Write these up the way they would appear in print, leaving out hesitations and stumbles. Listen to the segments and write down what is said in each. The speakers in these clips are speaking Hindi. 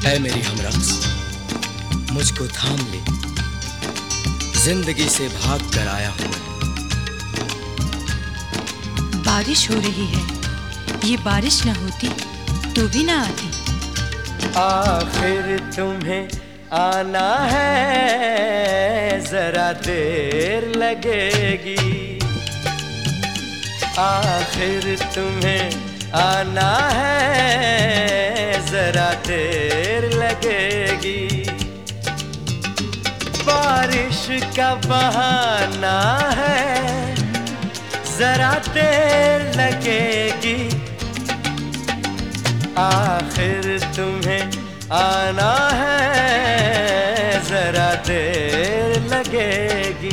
ऐ मेरी हमरक्स, मुझको थाम ले, जिंदगी से भाग कर आया हूँ। बारिश हो रही है, ये बारिश न होती तो भी ना आती। आखिर तुम्हें आना है, जरा देर लगेगी। आखिर तुम्हें आना है, जरा देर लगेगी। बारिश का बहाना है, जरा देर लगेगी। आखिर तुम्हें आना है, जरा देर लगेगी।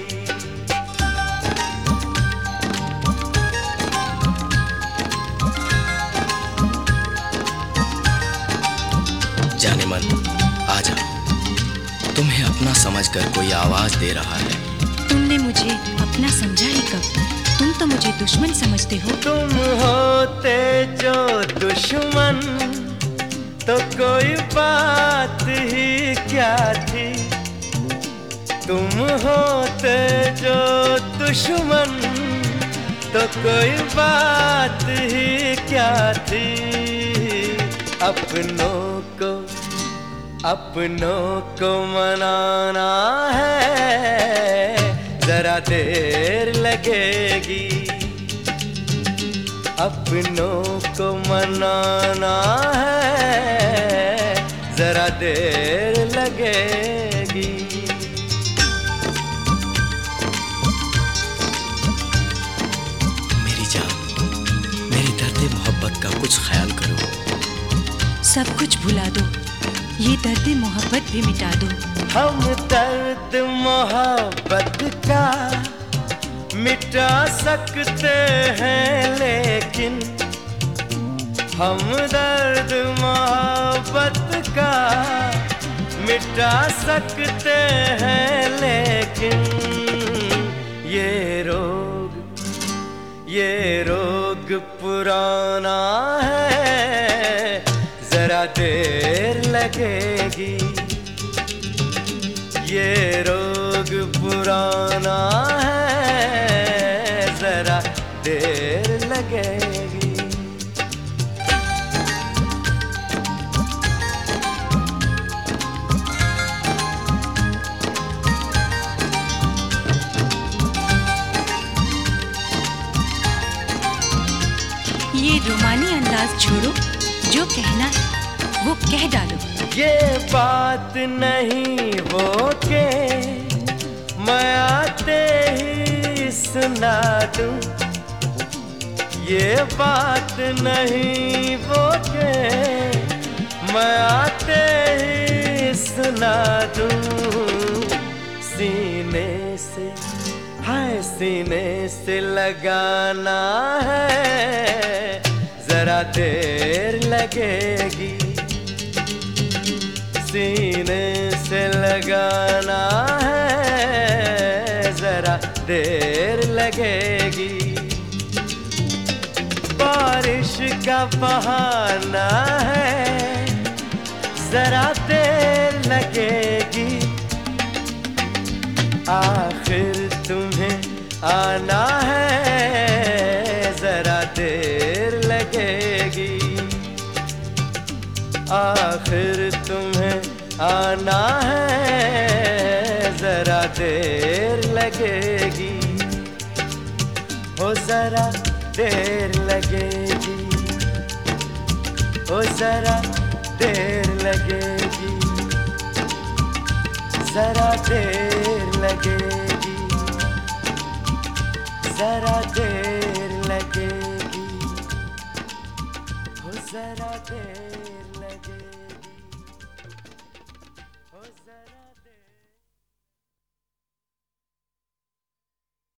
जाने मन आजा, तुम्हें अपना समझकर कोई आवाज दे रहा है। तुमने मुझे अपना समझा ही कब, तुम तो मुझे दुश्मन समझते हो। तुम होते जो दुश्मन तो कोई बात ही क्या थी। तुम होते जो दुश्मन तो कोई बात ही क्या थी। अपनों को मनाना है, जरा देर लगेगी। अपनों को मनाना है, जरा देर लगेगी। मेरी जान, मेरी दर्द मोहब्बत का कुछ ख्याल करो। सब कुछ भुला दो, ये दर्द मोहब्बत भी मिटा दो। हम दर्द मोहब्बत का मिटा सकते हैं, लेकिन हम दर्द मोहब्बत का मिटा सकते हैं, लेकिन ये रोग पुराना है, जरा देर लगेगी। ये रोग पुराना है, जरा देर लगेगी। ये रोमानी अंदाज छोड़ो, जो कहना है वो कह डालो। ये बात नहीं वो के मैं आते ही सुना दूं। ये बात नहीं वो के मैं आते ही सुना दूं। सीने से लगाना है, जरा देर लगेगी। सीने से लगाना है, जरा देर लगेगी। बारिश का बहाना है, जरा देर लगेगी। आखिर तुम्हें आना है, जरा देर लगेगी। आखिर तुम्हें आना है, जरा देर लगेगी। हो जरा देर लगेगी, हो जरा देर लगेगी, जरा देर लगेगी, जरा देर लगेगी, हो जरा देर लगेगी।